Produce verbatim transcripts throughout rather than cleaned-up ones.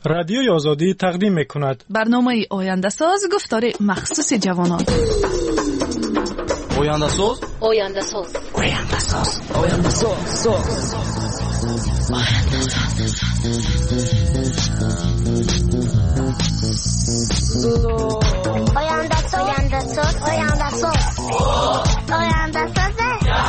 رادیوی آزادی تقدیم میکند برنامه آینده ساز گفتار مخصوص جوانان. آینده ساز آینده ساز آینده ساز آینده ساز آینده ساز آینده ساز آینده ساز آینده ساز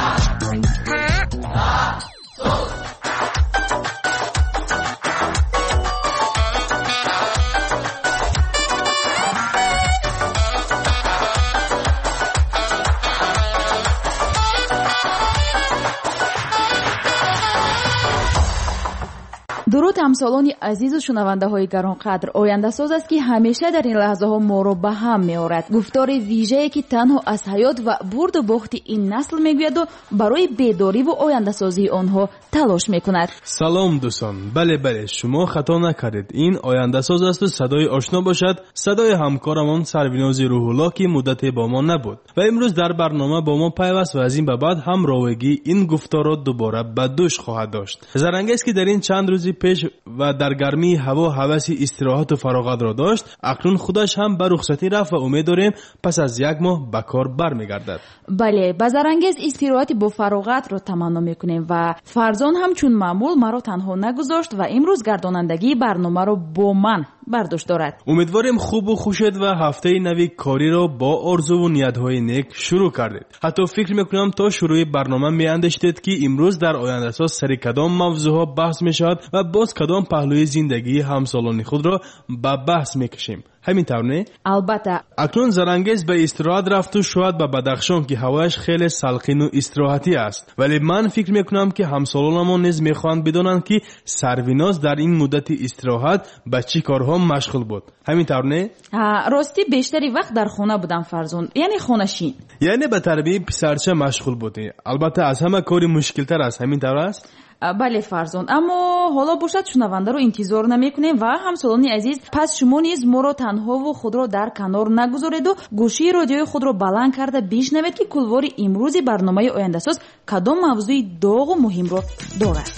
درود همسالان عزیز و شنونده های گرانقدر، آینده ساز است که همیشه در این لحظه ها ما رو به هم می آورد. گفتار ویژه‌ای که تنها از حیات و برد و باخت این نسل میگوید و برای بیداری و آینده سازی آنها تلاش میکند. سلام دوستان، بله بله شما خطا نکردید. این آینده ساز است و صدای آشنا باشد صدای همکارمان سربیناز روح الله که مدتی با ما نبود و امروز در برنامه با ما پیوست و از این به بعد هم راویگی این گفتارات دوباره به دوش خواهد داشت. زرنگی که در این چند روزی پیش و در گرمی هوا هوس استراحت و فراغت را داشت، اکنون خودش هم به رخصتی رفت و امید داریم پس از یک ماه به کار برمیگردد. بله، با زرنگیز استراحت با فراغت را تمنا میکنیم و فرزان هم چون معمول مرا تنها نگذاشت و امروز گردانندگی برنامه را با من برداشت دارد. امیدواریم خوب و خوشت و هفته نوی کاری را با آرزو و نیت‌های نیک شروع کردید. حتی فکر میکنم تا شروع برنامه میاندیشید که امروز در آینده ساز سر کدام موضوعها بحث میشود و باز کدام پهلوی زندگی همسالان خود را به بحث میکشیم. همین طور نه؟ البته. اکنون زرنگیز به استراحت رفت و شاید به بدخشان که هوایش خیلی سلقین و استراحتی است، ولی من فکر میکنم که همسالانمان نیز میخواهند بدانند که سرویناز در این مدت استراحت به چی کارها مشغول بود. همین طور نه؟ راستی بیشتری وقت در خانه بودم فرزون، یعنی خانه‌شین. یعنی به تربیت پسرچه مشغول بودی. البته از همه کاری مشکل‌تر است. همین طور است؟ بله فرزان، اما حالا باشد شنونده رو انتظار نمیکنیم و همسالان عزیز پس شما نیز ما رو تنها و خود رو در کنار نگذارید و گوشی رادیوی خود رو بلند کرده بشنوید که کلوار امروزی برنامه آینده ساز کدام موضوع داغ و مهم رو دارد.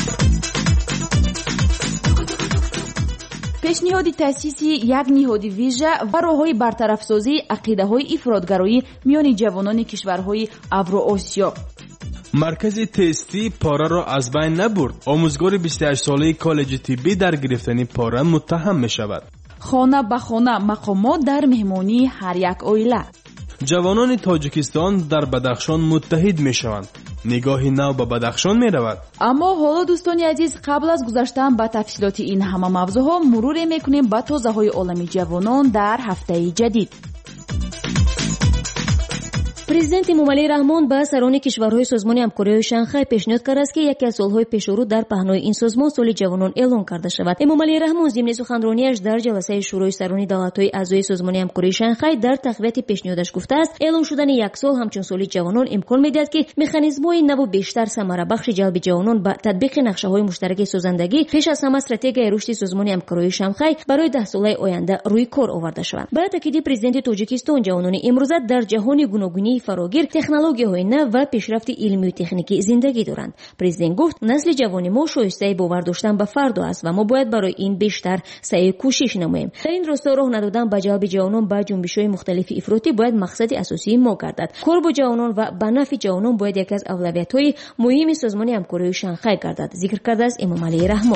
پیشنهاد تأسیس یک نهاد ویژه و راه‌های برطرف‌سازی عقیده‌های افراط‌گرایی میان جوانان کشورهای اوراسیا. مرکز تستی پاره را از بین نبرد. آموزگار بیست و هشت ساله کالج طبی در گرفتن پاره متهم می شود. خانه به خانه مقامات در مهمانی هر یک عائله. جوانان تاجیکستان در بدخشان متحد می شوند. نگاهی نو به بدخشان می رود. اما حالا دوستان عزیز، قبل از گذشتن به تفصیلات این همه موضوعها مرور میکنیم به تازه های عالمی جوانان در هفته جدید. پرزیدنت امامعلی رحمان به سران کشورهای سازمان همکاری شانگهای پیشنهاد کرده است که یکی از سالهای پیشرو در پهنای این سازمان سال جوانان اعلام کرده شود. امامعلی رحمان ضمن سخنرانیش در جلسه شورای سران دولت‌های اعضای سازمان همکاری شانگهای در تقویت پیشنهادش گفته است اعلام شدن یک سال همچون سال جوانان امکان می‌دهد که مکانیزم‌های نو و بیشتر ثمره بخش جلب جوانان به تطبیق نقشه‌های مشترک سازندگی پیش از همه استراتژی رشد سازمان همکاری شانگهای برای ده ساله آینده روی کار آورده شود. برای تاکید پرزیدنت تاجیکستان جوانان امروزه در جهان گوناگونی فراگیر تکنولوژی‌های نو و پیشرفت علمی و تکنیکی زندگی دارند. پرزیدنت گفت نسل جوان ما شایسته باور داشتن به فردا است و ما باید برای این بیشتر سعی کوشش نماییم. در این راستا راه ندادن به جلب جوانان به جنبش‌های مختلف افراطی باید مقصد اساسی ما گردد. کار با جوانان و به نفع جوانان باید یکی از اولویت‌های مهم سازمان همکاری شانگهای گردد. ذکر کرده است امامعلی رحمان.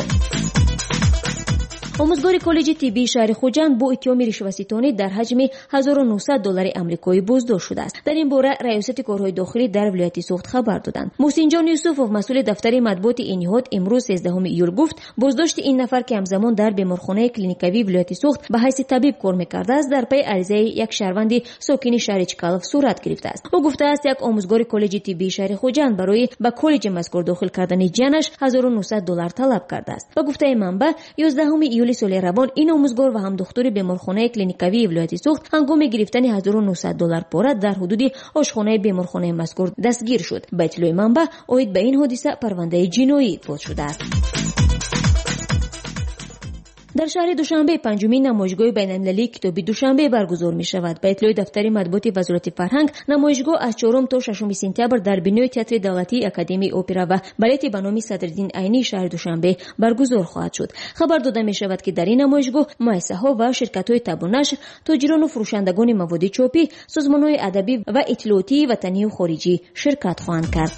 آموزگار کالج طبی شهر خوجند با اتهام رشوه‌ستانی در حجم هزار و نهصد دلار آمریکایی بازداشت شده است. در این باره ریاست کارهای داخلی در ولایت سوخت خبر دادند. محسن جان یوسفوف مسئول دفتر مطبوعات این نهاد امروز سیزدهم ایول گفت بازداشت این نفر که همزمان در بیمارخانه کلینیکوی ولایت سوخت به حیث طبیب کار می‌کرده است در پی عریضه یک شهروند ساکن شهر چکالف صورت گرفته است. او گفته است یک آموزگار کالج طبی شهر خوجند برای به کالج مذکور داخل کردن جانش هزار و نهصد دلار طلب کرده است. با گفته منبع یازدهم ایول سال روان این آموزگار و هم دکتر بیمارخانه کلینیکوی ولایت سوخت هنگام گرفتن هزار و نهصد دلار پاره در حدود آشخانه بیمارخانه مذکور دستگیر شد. به اطلاع منبع اوید به این حادثه پرونده جنایی فوت شده است. در در شهر دوشنبه پنجمین نمایشگاه بین‌المللی کتابی دوشنبه برگزار می شود. به اطلاع دفتر مطبوعات وزارت فرهنگ، نمایشگاه از چهارم تا ششم سپتامبر در بینای تئاتر دولتی اکادمی اپرا و بالت به نام صدرالدین عینی شهر دوشنبه برگزار خواهد شد. خبر داده می شود که در این نمایشگاه مؤسسه‌ها و شرکت‌های تبلیغ و نشر، تاجران و فروشندگان مواد چاپی، سازمان‌های ادبی و اطلاعاتی وطنی و خارجی شرکت خواهند کرد.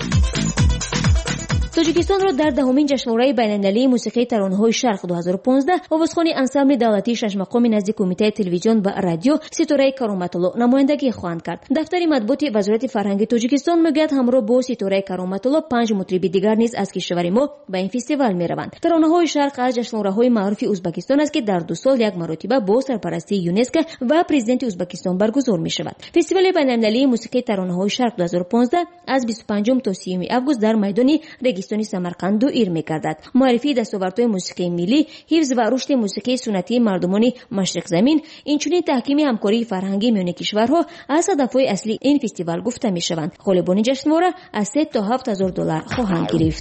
تاجیکستان را در دهمین جشنواره بین‌المللی موسیقی ترانه‌های شرق دو هزار و پانزده آوازخوان انسامبل دولتی شش مقامی نزد کمیته تلویزیون و رادیو ستاره کرامت‌الله نمایندگی خواهند کرد. دفتر مطبوعات وزارت فرهنگ تاجیکستان میگوید همراه با ستاره کرامت‌الله پنج مطرب دیگر نیز از کشور ما به این فستیوال میروند. ترانه‌های شرق از جشنواره‌های معروف ازبکستان است که در دو سال یک مرتبه با سرپرستی یونسکو و پرزیدنت ازبکستان برگزار می‌شود. فستیوال بین‌المللی موسیقی ترانه‌های شرق دو هزار و پانزده از بیست و پنجم تا سیوم آگوست در میدان رگستانی سمرقند ایر می‌گردد. معرفی دستاوردهای موسیقی ملی، حفظ و رشد موسیقی سنتی مردمان مشرق زمین، اینچنین تحکیم همکاری فرهنگی میان کشورها از هدف‌های اصلی این فستیوال گفته می‌شوند. غالبان جشنواره از سه تا هفت هزار دلار خواهند گرفت.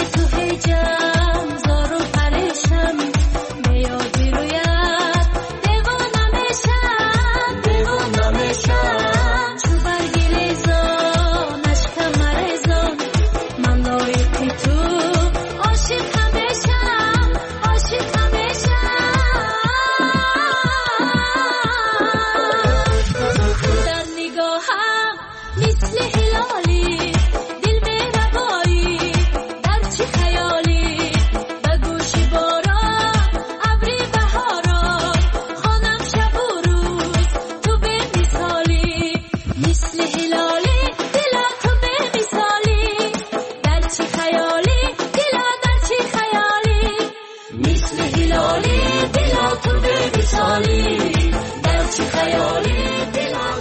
زارو پرشم میادی رویت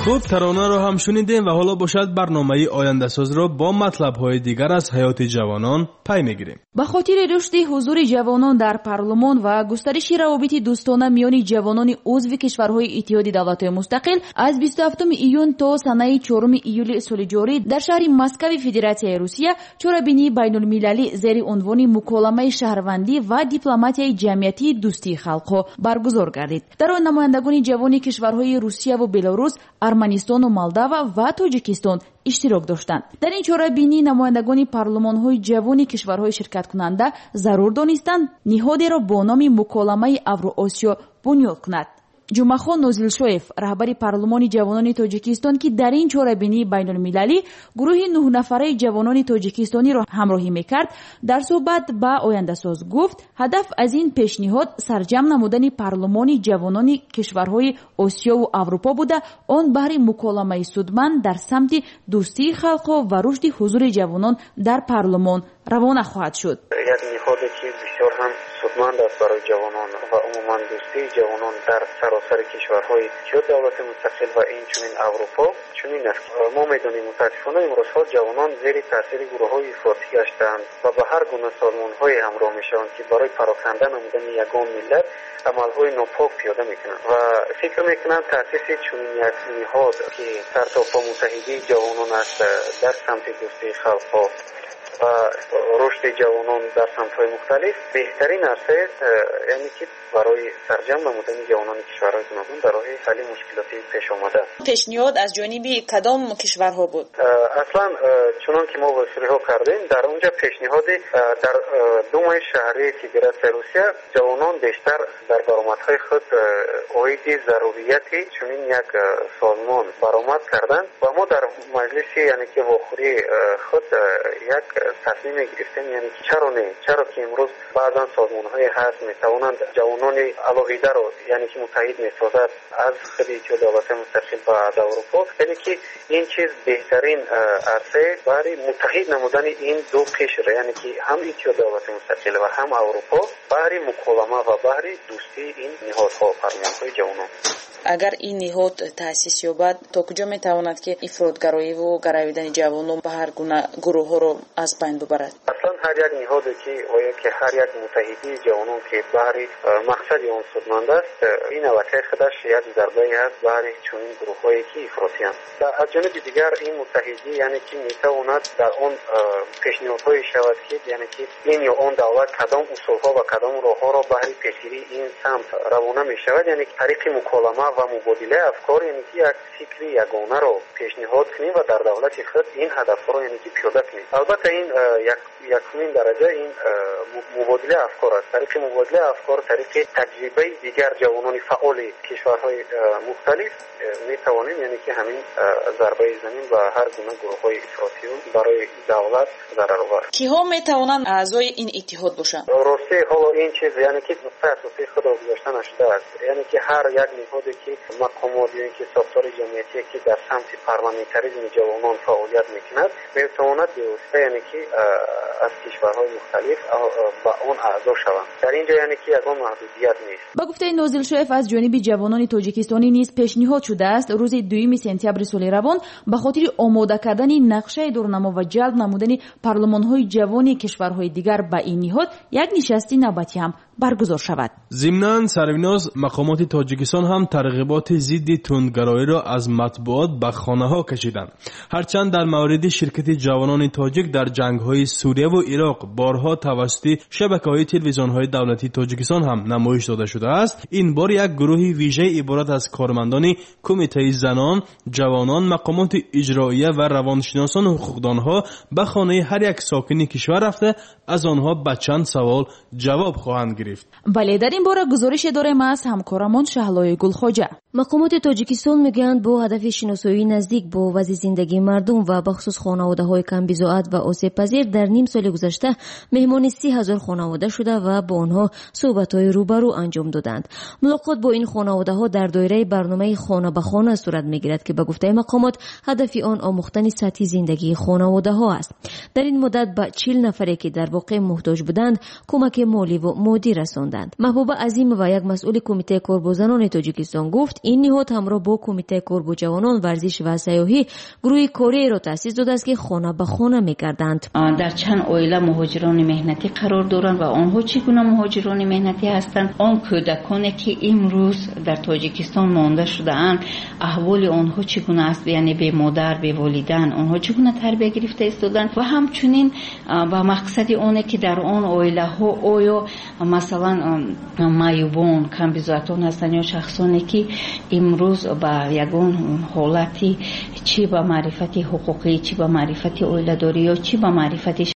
خب ترانه رو هم شنیدیم و حالا باشد برنامه آینده ساز رو با مطلب های دیگر از حیات جوانان پی میگیریم. به خاطر رشد حضور جوانان در پارلمان و گسترش روابط دوستانه میان جوانان عضو کشورهای اتحاد دولت‌های مستقل از بیست و هفتم ایون تا سنه چهارم ایول سال جاری در شهر مسکو فدراسیای روسیه چهاربینی بین‌المللی زیر عنوان مکالمه شهروندی و دیپلماتیای جمعیتی دوستی خلق برگزار گردید. در آن نمایندگان جوان کشورهای روسیه و بلاروس، ارمنستان و مالدو و تاجیکستان اشتراک داشتند. در این چهاربینی نمایندگان پارلمان‌های جوان کشورهای شرکت کننده ضرور دانستند نهادی را با نام مکالمه اورو-آسیا بنیاد کند. جمعخان نوزلشویف رهبر پارلمان جوانان تاجیکستان که در این چهاربینی بین‌المللی گروه نه نفره جوانان تاجیکستانی را همراهی میکرد در صحبت به آینده ساز گفت هدف از این پیشنهاد سرجم نمودن پارلمان جوانان کشورهای آسیا و اروپا بوده آن بهر مکالمه سودمند در سمت دوستی خلق و رشد حضور جوانان در پارلمان روانه خواهد شد. بسیار هم سودمند است برای جوانان و عموما دوستی جوانان در سراسر کشورهای اتحاد دولت مستقل و اینچنین اروپا چنین است. ما میدانیم متاسفانه امروزها جوانان زیر تاثیر گروه‌های افراطی گشته‌اند و به هر گونه سازمان‌های همراه میشوند که برای پراکنده نمودن یگان ملت عمل‌های ناپاک پیاده میکنند و فکر میکنند تاسیس چنین یک نهاد که سرتاپا متحدی جوانان است در سمت دوستی خلق‌ها و رشد جوانان در سمت‌های مختلف بهترین است، یعنی که برای سرجم نمودن جوانان کشورهای گوناگون در راه حل مشکلات پیش آمده. پیشنهاد از جانب کدام کشورها بود؟ اصلا چنان که ما واسطه‌ها کردیم در اونجا پیشنهاد در دو ماه شهری فدراسیای روسیه جوانان بیشتر در برآمدهای خود اوید ضروریتی چنین یک سازمان برآمد کردند و ما در مجلس یعنی که واخوری خود یک تصمیم گرفتیم، یعنی که چرا نه چرا که امروز بعضا سازمان‌های هست میتوانند جوانان علاقیده رو یعنی که متحد میسازد از خود اتحاد دولت مستقل و اروپا، یعنی که این چیز بهترین عرصه برای متحد نمودن این دو قشر یعنی که هم اتحاد دولت مستقل و هم اروپا برای مکالمه و برای دوستی این نهادها پارلمان‌های جوانان. اگر این نهاد تأسیس یابد تا کجا میتواند که افراطگرایی و گرویدن جوانان به هر گونه گروه ها رو از بین ببرد؟ اصلا هر یک نهادی که آیا که هر یک متحدی جوانان که برای مقصد اون سودمند است این الکه خودش یک ضربه است برای چنین گروه‌هایی که افراطی اند. از جانب دیگر این متحدی یعنی که میتواند در اون پیشنهادهای شود که یعنی که این یا اون دولت کدام اصولها و کدام راهها را برای پیشگیری این سمت روانه میشود، یعنی طریق مکالمه و مبادله افکار یعنی که یک فکری یگانه رو پیشنهاد کنیم و در دولت خود این هدفها رو یعنی که پیاده کنیم. البته این یک یکمین درجه این مبادله افکار است. طریق مبادله افکار طریق تجربه دیگر جوانان فعال کشورهای مختلف می توانیم یعنی که همین ضربه زمین و هر گونه گروه‌های افراطی برای دولت ضرر آور. کیها می توانند اعضای این اتحاد باشند؟ راستی حالا این چیز یعنی که نقطه اساسی خود را گذاشته نشده است، یعنی که هر یک نهادی که مقامات یعنی که ساختار جمعیتی که در سمت پارلمانتاریسم جوانان فعالیت میکند میتواند به واسطه یعنی که از کشورهای مختلف با اون اعضا شوند. در اینجا یعنی که یگان محدودیت نیست. با گفته نوزلشویف از جانب جوانان تاجیکستانی نیز پیشنهاد شده است روز دوم سپتامبر سال روان به خاطر آماده کردن نقشه دورنما و جلب نمودن پارلمان‌های جوان کشورهای دیگر به این نهاد یک نشست نوبتی هم برگزار شود. ضمناً سربناز مقامات تاجیکستان هم ترغیبات ضد تندگرایی را از مطبوعات به خانه‌ها کشیدند. هرچند در مورد شرکت جوانان تاجیک در جنگ‌های سوریه و عراق بارها توسط شبکه‌های تلویزیون‌های دولتی تاجیکستان هم نمایش داده شده است، این بار یک گروه ویژه عبارت از کارمندان کمیته زنان، جوانان، مقامات اجراییه و روانشناسان و حقوقدانها به خانه هر یک ساکن کشور رفته از آنها به چند سوال جواب خواهند گرفت. بله، در این باره گزارش داریم از همکارمان شهلای گلخواجه. مقامات تاجیکستان میگویند با هدف شناسایی نزدیک با وضع زندگی مردم و بخصوص خانواده‌های کم بضاعت و آسیب پذیر در نیم سال گذشته مهمان سی هزار خانواده شده و با آنها صحبت‌های روبرو انجام دادند. ملاقات با این خانواده‌ها در دایره برنامه خانه به خانه صورت می‌گیرد که به گفته مقامات هدف آن آموختن سطح زندگی خانواده‌ها است. در این مدت به چهل نفری که در واقع محتاج بودند کمک مالی و مادی رساندند. محبوبه عظیم و یک مسئول کمیته کاربوزنان تاجیکستان گفت این نهاد همراه با کمیته کاربو جوانان ورزش و سیاحی گروه کاری را تأسیس داده است که خانه به خانه می‌گردند. در چند عائله مهاجران مهنتی قرار دارند و آنها چگونه مهاجران مهنتی هستند؟ آن کودکانی که امروز در تاجیکستان مانده شده اند احوال آنها چگونه است؟ یعنی به مادر به والدین آنها چگونه تربیت گرفته ایستادند و همچنین با مقصد اونه که در آن عائله ها آیا مثلا معیوبان کم بضاعتان هستند یا شخصانی که امروز با یگان حالتی چی با معرفت حقوقی چی با معرفت عائله داری یا چی با معرفت